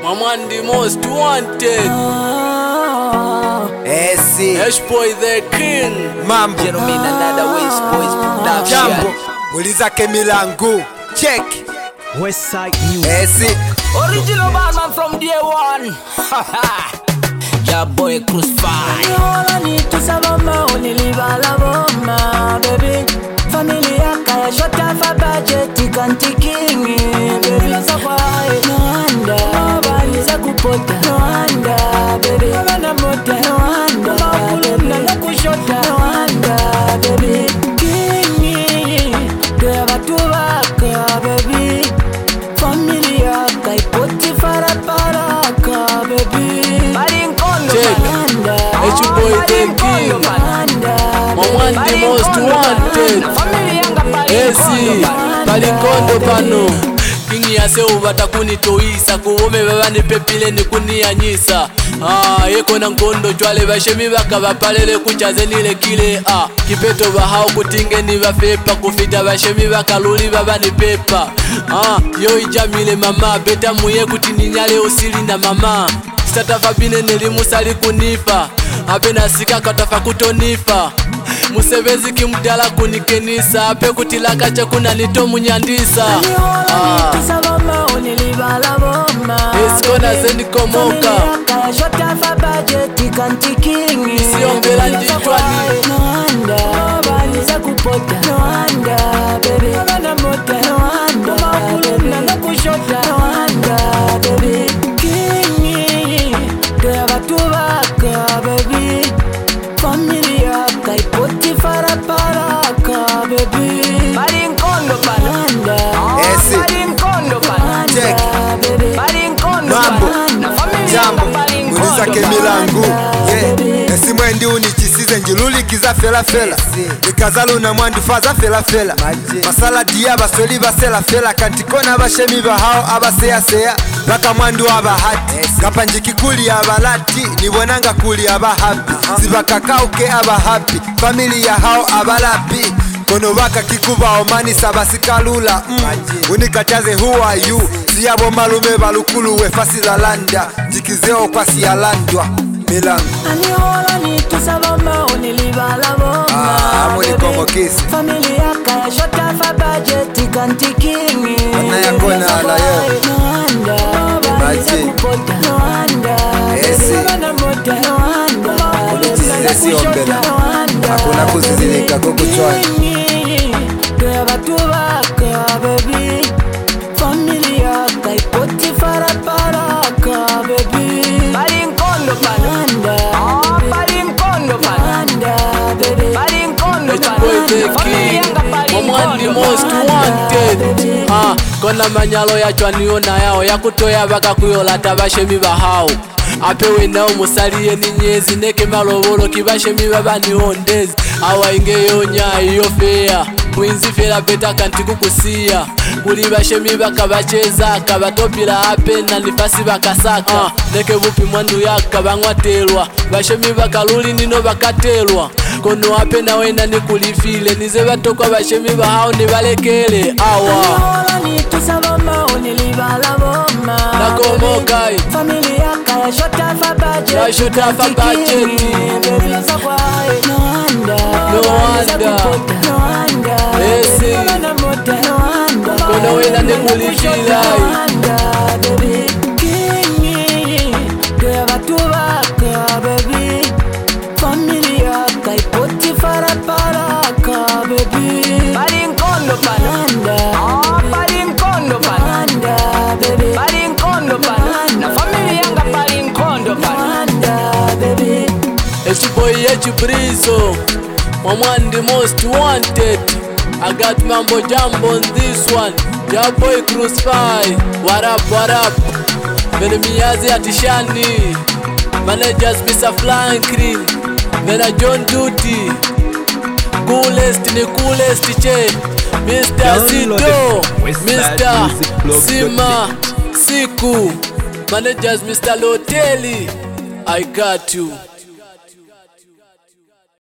I'm the most wanted. H-Boy the king. Mambo Gentlemen, another West Boys production. Jambo Mulizake Milangu. Check Westside News. Original Batman from day one. Job boy crucify. All I need to sabama oniliva la bomba, baby. Familia kaya shota fa budget ikantikingi, baby. No wonder, nobody za kupota. No wonder, baby. Mwana mota. No wonder, baby. Na kushota. No wonder, baby. Kingi, kaya batu baka, baby. Familia kaya poti fara paraka, baby. H-Boy the king. I'm the most wanted. Balikondo pano. Kingi yase ubata kunitoisa kuwome babani pepile ni kunianyisa. Yeko na ngondo jwale bashemi baka bapalele kuchaze nile kile. Kipeto bahao kutinge ni bafepa kufita bashemi baka luli babani pepa. Yo ijamile mama beta muye kutininyale usili na mama. Statafa bine nelimusali kunifa. Apena sika katafa kutonifa. Musevezi kimudala kunikenisa. Ape kutilaka chakuna nito munyandisa. Tisaboma oniliva la bomba. Eskona zeni komoka. Kaya shota fa budget ikantikingi. Siombela njitwani. No wonder, nobody za kupota. No wonder, baby. Mwana mota. No wonder, baby. Na kushota. No wonder, baby. Kingi, kaya batu baka, baby. Familia kai poti fara paraka, baby. Barinkondo pana. Barinkondo pana. Check Barinkondo Mambo pana. Jambo Mulizake Milangu. Esimwendi unichisize njiluli kiza fela fela. Nikazalu na mwandu faza fela fela. Masala diya basoli basela fela. Kantikona bashemi bahao abaseya seya. Baka mwandu abahati kapanjiki kuli abalati. Nibonanga kuli abahapi. Zibakakauke abahapi. Familia hao abalapi. Kono baka kikuba omani sabasikalula. Unikataze who are you. Siyabo malume balukulu we fasila landa. Jikizeo kwa siyalandwa Milangu. Aniola ni tusaboma oniliva la bomba. Amuli komo kisi. Familia kaya shota fa budget ikantikingi. Ana yako na ala yo. No wonder, nobody za kupota. No wonder, baby. Mwana mota. No wonder, Unichisize siombela. Hakuna kuzizilika kukuchwani. Kaya batu baka, baby. Familia kai poti fara paraka, baby. Barinkondo pana. Barinkondo pana. Barinkondo H-Boy the king. I'm the most wanted. Kona manyalo ya chwaniona yao ya kutoya baka kuyola tabashemi bahao. Apewe nao musaliye ni nyezi neke malobolo kibashemi babani ondezi. Awa inge yonya iyo fea Kwinzi fela beta kanti kukusia. Kuli bashemi baka bacheza kabatopila ape na nifasi bakasaka. Neke bupi mwandu yaka bangwatelwa. Bashemi baka luli nino bakatelwa. Kono ape na wena ni kulifile. Nize batokwa bashemi bahao ni balekele. Aniola ni tusaboma oniliva la bomba. Nakomokai Familia kaya shota fa budget. Ya shota fa budget. Baby, no wonder, No wonder. No wonder, Esi. mwana mota. No wonder, Kono wena ni kulifila. no wonder, baby. Kingi, kaya batu baka, baby. Familia kai poti fara paraka, baby. Barinkondo pana. Barinkondo pana. Baby. Barinkondo pana. Na familia yanga barinkondo pana. Baby. H-Boy H-Brizo. I'm the most wanted. I got mambo jambo on this one. Your boy Crucify. What up, what up? Benemiazi atishani. Managers Mr. Flanking. Mena John Duty. Coolest ni coolest che. Mr. Zido. Mr. Sima Siku. Managers Mr. Loteli. I got you.